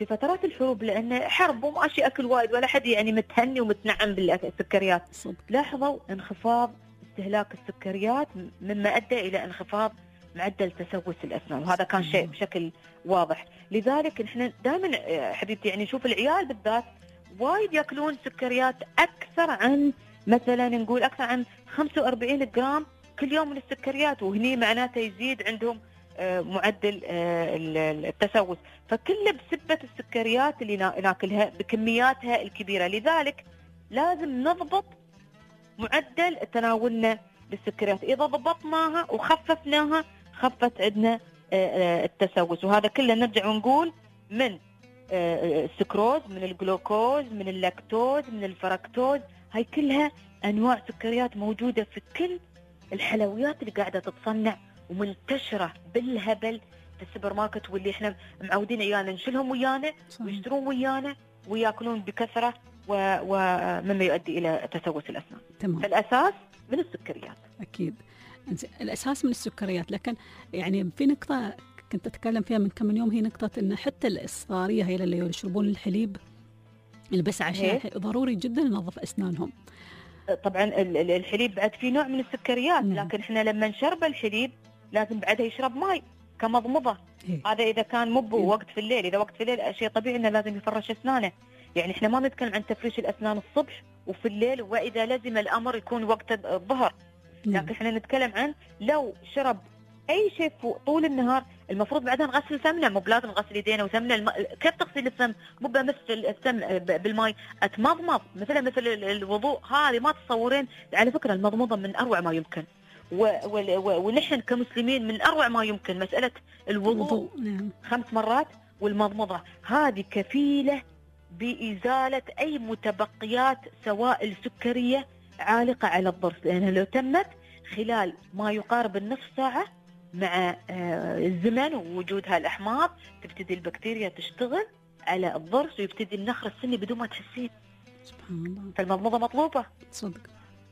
لأن حرب وماشي أكل وايد ولا حد يعني متهني ومتنعم بالسكريات، لاحظوا انخفاض استهلاك السكريات مما أدى إلى انخفاض معدل تسوس الأسنان، وهذا كان شيء بشكل واضح. لذلك نحن دائما حبيبتي يعني نشوف العيال بالذات وايد يأكلون سكريات أكثر عن مثلا نقول أكثر عن 45 جرام كل يوم من السكريات، وهني معناته يزيد عندهم معدل التسوس. فكله بسبة السكريات اللي ناكلها بكمياتها الكبيرة. لذلك لازم نضبط معدل تناولنا بالسكريات. إذا ضبطناها وخففناها خفت عندنا التسوس. وهذا كله نرجع ونقول من السكروز، من الجلوكوز، من اللاكتوز، من الفركتوز. هاي كلها أنواع سكريات موجودة في كل الحلويات اللي قاعدة تتصنع ومنتشرة بالهبل في السوبر ماركت، واللي احنا معودين عيالنا نشيلهم ويانا ويشترون ويانا وياكلون بكثرة، ومما يؤدي إلى تسوس الأسنان. تمام. فالأساس من السكريات. أكيد الأساس من السكريات، لكن يعني في نقطة كنت أتكلم فيها من كم يوم، هي نقطة إن حتى الصغارية هي اللي يشربون الحليب بس عشان ضروري جدا ينظف أسنانهم. طبعا الحليب بعد فيه نوع من السكريات، لكن احنا لما نشرب الحليب لازم بعدها يشرب ماء كمضمضة. هذا إذا كان مو وقت في الليل. إذا وقت في الليل شيء طبيعي إنه لازم يفرش أسنانه. يعني احنا ما نتكلم عن تفريش الأسنان الصبح وفي الليل، وإذا لازم الأمر يكون وقت الظهر. لكن احنا نتكلم عن لو شرب أي شيء طول النهار، المفروض بعدها نغسل فمنا، مو بلازم نغسل يدينا وفمنا. كيف تغسل الفم؟ مو بمس الفم بالماء، اتمضمض مثل الوضوء. هذه ما تتصورين. على فكرة المضمضة من أروع ما يمكن، ونحن كمسلمين من أروع ما يمكن مسألة الوضوء 5 مرات، والمضمضة هذه كفيلة بإزالة أي متبقيات سوائل سكرية عالقة على الضرس، لأنها لو تمت خلال ما يقارب النصف ساعة مع الزمن ووجود هالأحماض تبتدي البكتيريا تشتغل على الضرس ويبتدي النخر السني بدون ما تحسين. سبحان الله. فالمضمضة مطلوبة. صدق.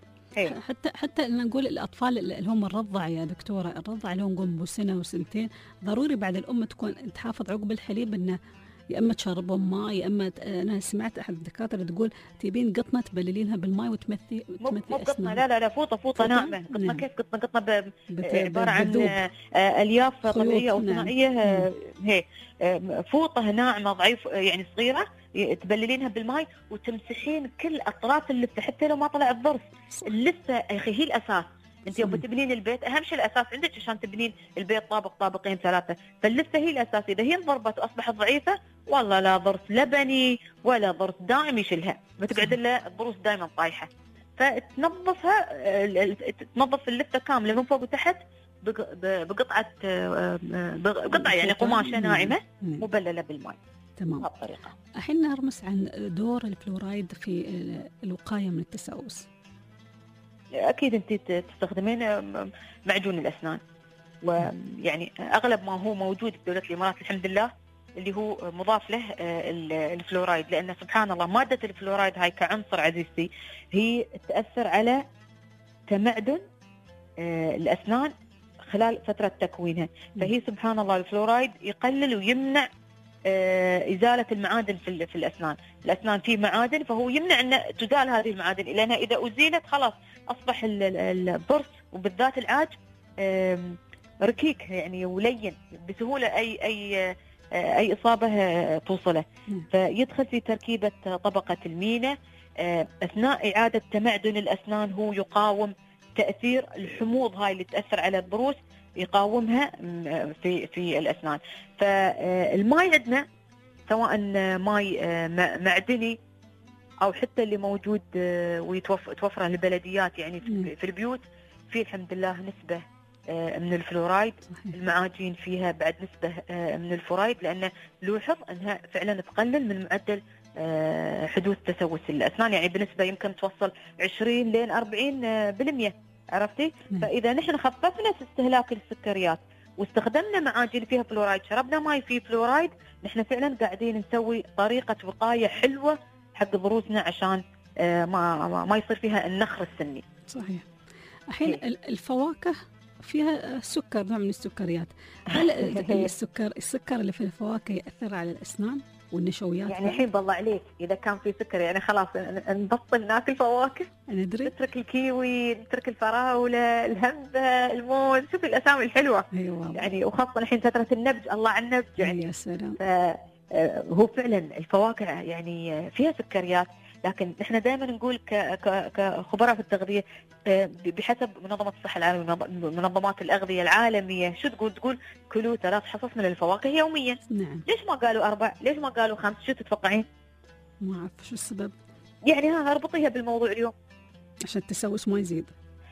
حتى نقول الأطفال اللي هم الرضع يا دكتورة، الرضع اللي هم نقول بسنة وسنتين، ضروري بعد الأم تكون تحافظ عقب الحليب إنه يا اما تشربهم ماء، يا اما انا سمعت احد الدكاتره تقول تبين قطنه تبللينها بالماء وتمثي مو قطنه، لا فوطه ناعمه. قطنه كيف قطنه عباره عن الياف طبيعيه او صناعيه. هي فوطه ناعمه ضعيف يعني صغيره، تبللينها بالماء وتمسحين كل اطراف اللفه حتى لو ما طلع الضرس. اللفه اخي هي الاساس. انت يوم بتبنين البيت اهم شيء الاساس عندك عشان تبنين البيت طابق طابقين 3. فاللفه هي الاساس. اذا هي انضربت واصبحت ضعيفه والله لا ضرس لبني ولا ضرس دائم يشيلها، بتقعد الا الضروس دائما طايحه. فتنظفها، تنظف اللفه كامله من فوق وتحت بقطعه يعني قماشه ناعمه مبلله بالماء. تمام. بهالطريقه. الحين نرمس عن دور الفلورايد في الوقايه من التسوس. أكيد أنت تستخدمين معجون الأسنان، ويعني أغلب ما هو موجود في دولة الإمارات الحمد لله اللي هو مضاف له الفلورايد، لأن سبحان الله مادة الفلورايد هاي كعنصر عزيزتي هي تأثر على تمعدن الأسنان خلال فترة تكوينها. فهي سبحان الله الفلورايد يقلل ويمنع إزالة المعادن في الأسنان. الأسنان فيه معادن، فهو يمنع أن تزال هذه المعادن، لأنها إذا أزيلت خلاص أصبح الضرس وبالذات العاج ركيك يعني ولين بسهولة أي إصابة توصله. فيدخل في تركيبة طبقة المينا. أثناء إعادة تمعدن الأسنان هو يقاوم تأثير الحموض هاي اللي تأثر على الضروس، يقاومها في الأسنان. فالماء عندنا سواء ماء معدني أو حتى اللي موجود ويتوفر للبلديات يعني في البيوت، فيه الحمد لله نسبة من الفلورايد. المعاجين فيها بعد نسبة من الفلورايد، لأنه لوحظ أنها فعلا تقلل من معدل حدوث تسوس الأسنان، يعني بنسبة يمكن توصل 20 لين 40%. عرفتي؟ فإذا نحن خففنا استهلاك السكريات واستخدمنا معاجين فيها فلورايد، شربنا ماي فيه فلورايد، نحن فعلا قاعدين نسوي طريقة وقاية حلوة حق ضروسنا عشان ما يصير فيها النخر السني. صحيح. الحين الفواكه فيها سكر، نوع من السكريات. هل السكر اللي في الفواكه يأثر على الأسنان والنشويات؟ يعني الحين بالله عليك إذا كان في سكر يعني خلاص نبطل ناكل فواكه، نترك الكيوي، نترك الفراولة، الهمبة، الموز، شوفي الأسامي الحلوة. أيوة. يعني وخاصة الحين فترة النبج، الله عن النبج يعني. يا سلام. هو فعلا الفواكه يعني فيها سكريات، لكن احنا دائما نقول كخبراء في التغذية بحسب منظمة الصحة العالمية، منظمات الأغذية العالمية، شو تقول كلوا 3 حصص من الفواكه يوميا. نعم. ليش ما قالوا 4؟ ليش ما قالوا 5؟ شو تتوقعين؟ ما أعرف شو السبب. يعني اربطيها بالموضوع اليوم عشان التسوس ما يزيد.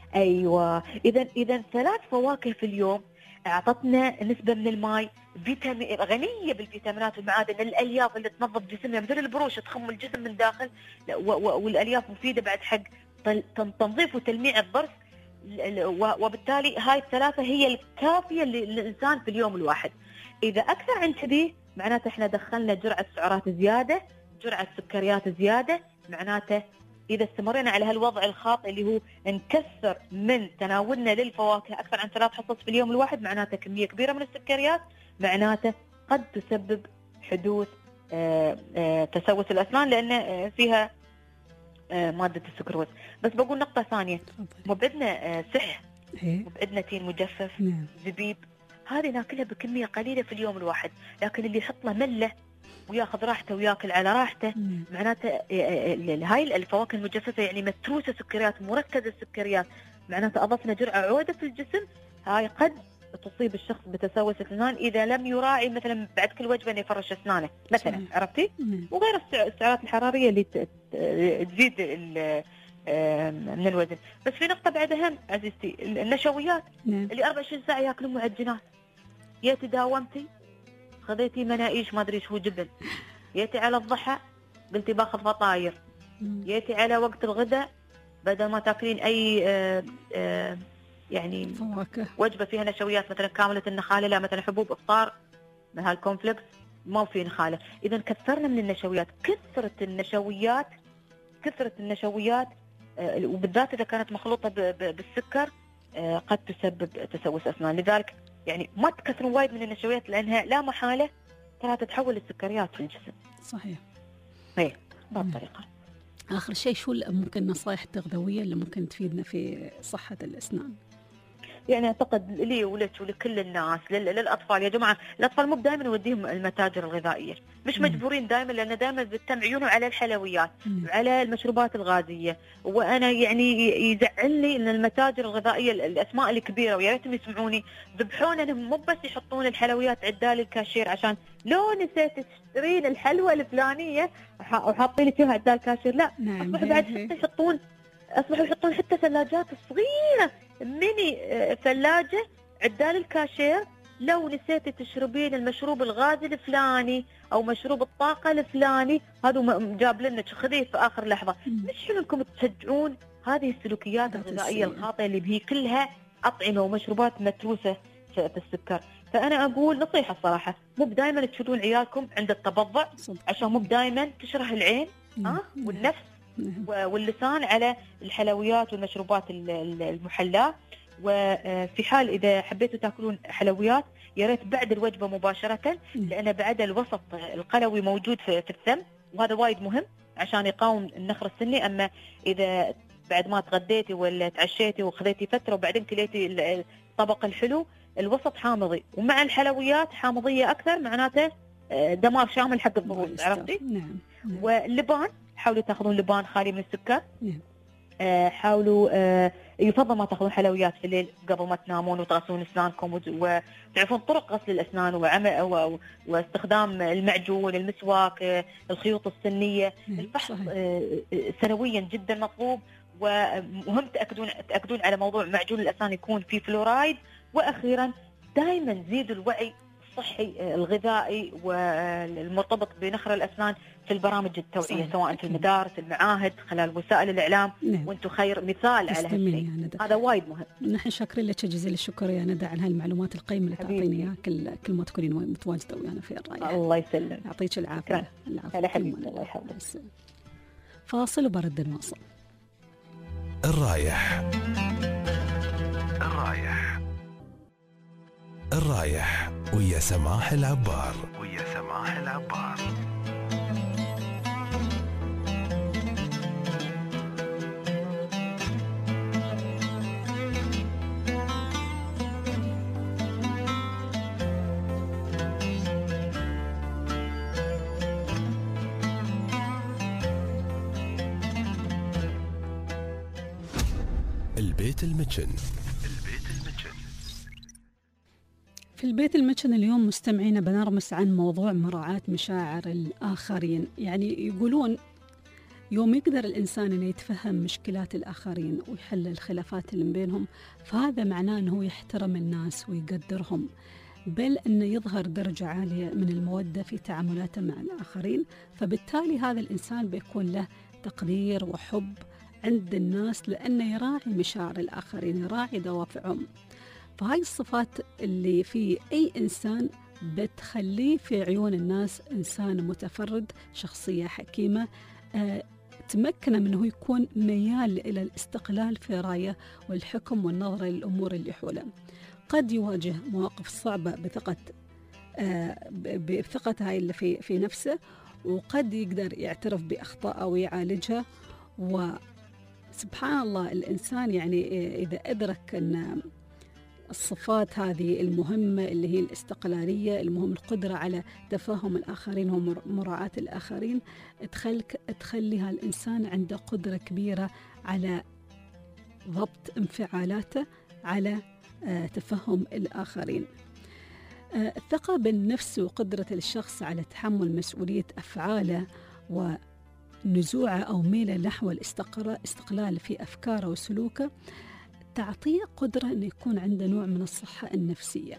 ايوه، اذا 3 فواكه في اليوم اعطتنا نسبه من الماء، غنيه بالفيتامينات والمعادن، الالياف اللي تنظف جسمنا مثل البروش تخم الجسم من داخل، والالياف مفيده بعد حق تنظيف وتلميع الضرس، وبالتالي هاي ال3 هي الكافيه للانسان في اليوم الواحد. اذا اكثر عن كذي معناته احنا دخلنا جرعه سعرات زياده، جرعه سكريات زياده، معناته إذا استمرنا على هالوضع الخاطئ اللي هو نكثر من تناولنا للفواكه أكثر عن 3 حصص في اليوم الواحد، معناته كمية كبيرة من السكريات، معناته قد تسبب حدوث تسوس الأسنان، لأن فيها مادة السكروز. بس بقول نقطة ثانية، مبعدنا سح، مبعدنا تين مجفف، زبيب، هذه ناكلها بكمية قليلة في اليوم الواحد، لكن اللي يحط له ملة وياخذ راحته وياكل على راحته، معناته هاي الفواكه المجففه يعني متروسه سكريات، مركزه السكريات، معناته اضفنا جرعه عوده في الجسم، هاي قد تصيب الشخص بتسوس الاسنان اذا لم يراعي مثلا بعد كل وجبه انه يفرش اسنانه مثلا، عرفتي؟ وغير السعرات الحراريه اللي تزيد من الوزن. بس في نقطه بعد اهم عزيزتي، النشويات اللي 24 ساعه ياكلون معجنات. يا تداومتي خذيتي مناقيش ما ادري شو جبن، جيتي على الضحى قلتي باخذ فطاير، جيتي على وقت الغداء بدل ما تاكلين اي يعني فواكه وجبه فيها نشويات مثلا كامله النخاله، لا مثلا حبوب افطار مثل الكونفلكس ما في نخاله. اذا كثرنا من النشويات، كثره النشويات وبالذات اذا كانت مخلوطه بالسكر قد تسبب تسوس اسنان. لذلك يعني ما تكثرون وايد من النشويات، لانها لا محاله ترى تتحول للسكريات في الجسم. صحيح. هي بهالطريقه. اخر شيء شو ممكن النصائح التغذويه اللي ممكن تفيدنا في صحه الاسنان؟ يعني اعتقد لي ولك ولكل الناس، للاطفال يا جماعه، الاطفال مو دائما نوديهم المتاجر الغذائيه، مش مجبورين دائما، لان دائما بتتم عيونهم على الحلويات وعلى المشروبات الغازيه. وانا يعني يزعلني ان المتاجر الغذائيه الاسماء الكبيره، ويا ريتهم يسمعوني، ذبحون انهم مو بس يحطون الحلويات عدال الكاشير عشان لو نسيت تشترين الحلوى الفلانيه وحاطين فيها عدال الكاشير، لا، اصبحوا بعد حتى يحطون حتى ثلاجات صغيره ميني ثلاجة عدال الكاشير، لو نسيتي تشربين المشروب الغازي الفلاني او مشروب الطاقة الفلاني، هذا جاب لنا خذيه في اخر لحظة. مش حلو انكم تشجعون هذه السلوكيات الغذائية الخاطئة اللي هي كلها اطعمة ومشروبات متروسة في السكر. فانا اقول نصيحة الصراحة، مو دائما تشوفون عيالكم عند التبضع، عشان مو دائما تشره العين والنفس واللسان على الحلويات والمشروبات المحلاة. وفي حال إذا حبيتوا تاكلون حلويات يا ريت بعد الوجبة مباشرة، لأن بعد الوسط القلوي موجود في الثم، وهذا وايد مهم عشان يقاوم النخر السني. أما إذا بعد ما تغديتي ولا تعشيتي وخذيتي فترة وبعدين كليتي الطبق الحلو، الوسط حامضي، ومع الحلويات حامضية أكثر، معناته دمار شامل حق الضروس، عرفتي؟ نعم. واللبان حاولوا تاخذون لبان خالي من السكر. حاولوا يفضل ما تاخذون حلويات في الليل قبل ما تنامون، وتغسلون اسنانكم، وتعرفون طرق غسل الاسنان واستخدام المعجون، المسواك، الخيوط السنيه. الفحص سنويا جدا مطلوب، ومهم تاكدون على موضوع معجون الاسنان يكون فيه فلورايد. واخيرا دائما زيدوا الوعي الصحي الغذائي والمرتبط بنخر الأسنان في البرامج التوعية، سواء في المدارس، المعاهد، خلال وسائل الإعلام. وانتم خير مثال على هالشيء، هذا وايد مهم. نحن شاكرين لك جزيل الشكر يا ندى عن هالمعلومات القيمة اللي تعطينا إياها كل ما تكونين متواجدة ويانا في الرايح. الله يسلم، يعطيك العافية. هلا حبيبي، الله يحفظك. فاصل وبرد نواصل. الرايح ويا سماح العبار. البيت المتشن. في البيت المتشن اليوم مستمعينا بنرمس عن موضوع مراعاة مشاعر الآخرين. يعني يقولون يوم يقدر الإنسان أنه يتفهم مشكلات الآخرين ويحل الخلافات اللي بينهم، فهذا معناه أنه يحترم الناس ويقدرهم، بل أنه يظهر درجة عالية من المودة في تعاملاته مع الآخرين. فبالتالي هذا الإنسان بيكون له تقدير وحب عند الناس، لأنه يراعي مشاعر الآخرين، يراعي دوافعهم. فهاي الصفات اللي في أي إنسان بتخليه في عيون الناس إنسان متفرد، شخصية حكيمة، تمكن منه يكون ميال إلى الاستقلال في رأيه والحكم والنظرة للأمور اللي حوله. قد يواجه مواقف صعبة بثقة هاي اللي في نفسه، وقد يقدر يعترف بأخطاءه ويعالجها. وسبحان الله الإنسان يعني إذا أدرك أن الصفات هذه المهمة اللي هي الاستقلالية، المهم القدرة على تفهم الآخرين ومراعاة الآخرين، تخليها الإنسان عنده قدرة كبيرة على ضبط انفعالاته، على تفهم الآخرين. الثقة بالنفس وقدرة الشخص على تحمل مسؤولية أفعاله ونزوعه أو ميله نحو الاستقلال في أفكاره وسلوكه تعطيه قدرة أن يكون عنده نوع من الصحة النفسية.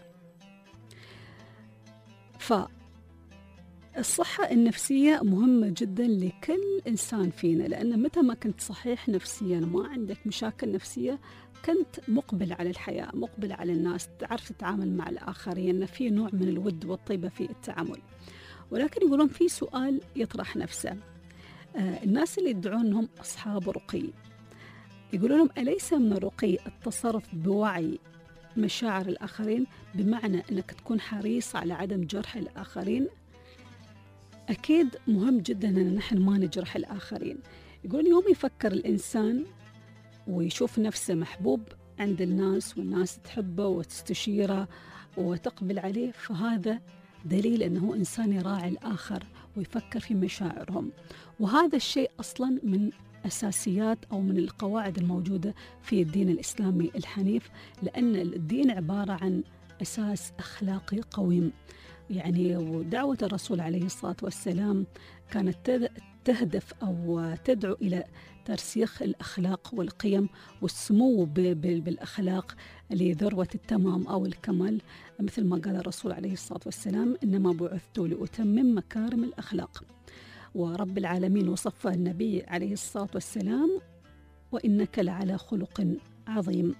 فالصحة النفسية مهمة جدا لكل إنسان فينا، لأن متى ما كنت صحيح نفسيا وما عندك مشاكل نفسية كنت مقبل على الحياة، مقبل على الناس، تعرف تتعامل مع الآخرين، في نوع من الود والطيبة في التعامل. ولكن يقولون في سؤال يطرح نفسه، الناس اللي يدعون أنهم أصحاب رقي يقولون لهم أليس من الرقي التصرف بوعي مشاعر الآخرين، بمعنى أنك تكون حريص على عدم جرح الآخرين؟ أكيد مهم جدا أن نحن ما نجرح الآخرين. يقولون يوم يفكر الإنسان ويشوف نفسه محبوب عند الناس والناس تحبه وتستشيره وتقبل عليه، فهذا دليل أنه إنسان يراعي الآخر ويفكر في مشاعرهم. وهذا الشيء أصلا من أساسيات أو من القواعد الموجودة في الدين الإسلامي الحنيف، لأن الدين عبارة عن أساس أخلاقي قويم. يعني ودعوة الرسول عليه الصلاة والسلام كانت تهدف أو تدعو إلى ترسيخ الأخلاق والقيم والسمو بالأخلاق لذروة التمام أو الكمال، مثل ما قال الرسول عليه الصلاة والسلام: إنما بعثت لأتمم مكارم الأخلاق. ورب العالمين وصف النبي عليه الصلاة والسلام: وإنك لعلى خلق عظيم.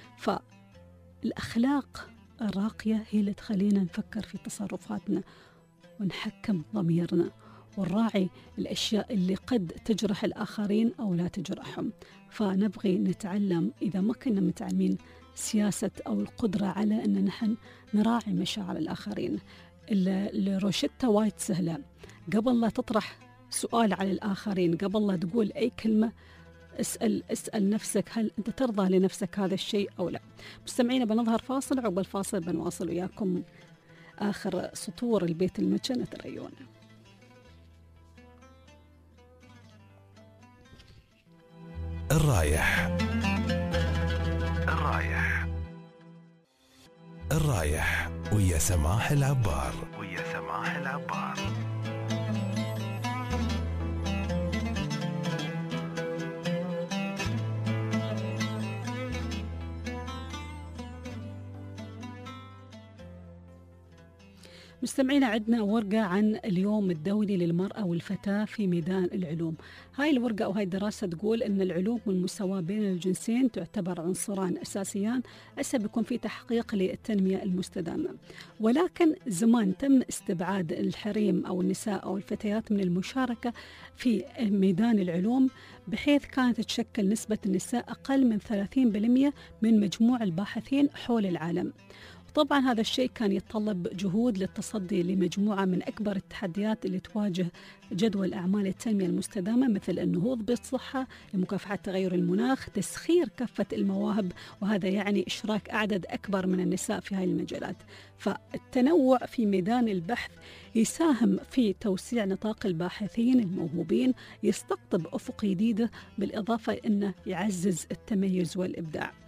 فالأخلاق الراقية هي اللي تخلينا نفكر في تصرفاتنا ونحكم ضميرنا ونراعي الأشياء اللي قد تجرح الآخرين أو لا تجرحهم. فنبغي نتعلم، إذا ما كنا متعلمين، سياسة أو القدرة على أن نحن نراعي مشاعر الآخرين. الروشتة وايد سهلة، قبل لا تطرح سؤال على الآخرين، قبل لا تقول أي كلمة، اسأل نفسك هل أنت ترضى لنفسك هذا الشيء أو لا. مستمعين، بنظهر فاصل، عقب الفاصل بنواصل وياكم آخر سطور البيت المتشن. تريون الرايح ويا سماح العبار. مستمعينا، عندنا ورقة عن اليوم الدولي للمرأة والفتاة في ميدان العلوم. هاي الورقة أو هاي الدراسة تقول أن العلوم والمساواة بين الجنسين تعتبر عنصران أساسيان أسبب يكون في تحقيق للتنمية المستدامة. ولكن زمان تم استبعاد الحريم أو النساء أو الفتيات من المشاركة في ميدان العلوم، بحيث كانت تشكل نسبة النساء أقل من 30% من مجموع الباحثين حول العالم. طبعا هذا الشيء كان يتطلب جهود للتصدي لمجموعة من أكبر التحديات اللي تواجه جدول أعمال التنمية المستدامة، مثل النهوض بالصحة، لمكافحة تغير المناخ، تسخير كافة المواهب، وهذا يعني إشراك عدد أكبر من النساء في هذه المجالات. فالتنوع في ميدان البحث يساهم في توسيع نطاق الباحثين الموهوبين، يستقطب أفق جديدة، بالإضافة أنه يعزز التميز والإبداع.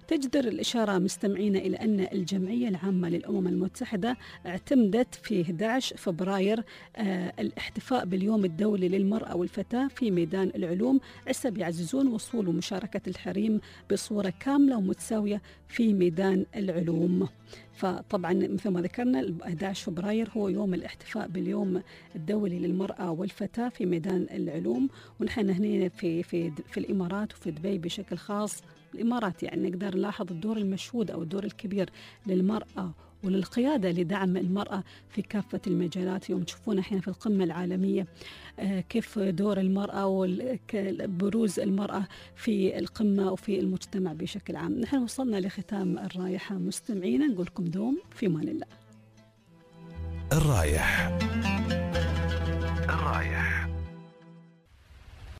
تجدر الإشارة مستمعين إلى أن الجمعية العامة للأمم المتحدة اعتمدت في 11 فبراير الاحتفاء باليوم الدولي للمرأة والفتاة في ميدان العلوم، عسى يعززون وصول ومشاركة الحريم بصورة كاملة ومتساوية في ميدان العلوم. فطبعا مثل ما ذكرنا 11 فبراير هو يوم الاحتفاء باليوم الدولي للمرأة والفتاة في ميدان العلوم، ونحن هنا في الإمارات وفي دبي بشكل خاص. الإمارات يعني نقدر نلاحظ الدور المشهود أو الدور الكبير للمرأة وللقيادة لدعم المرأة في كافة المجالات. يوم تشوفون احنا في القمة العالمية كيف دور المرأة وبروز المرأة في القمة وفي المجتمع بشكل عام. نحن وصلنا لختام الرايحة مستمعينا، نقول لكم دوم في مان الله. الرايح.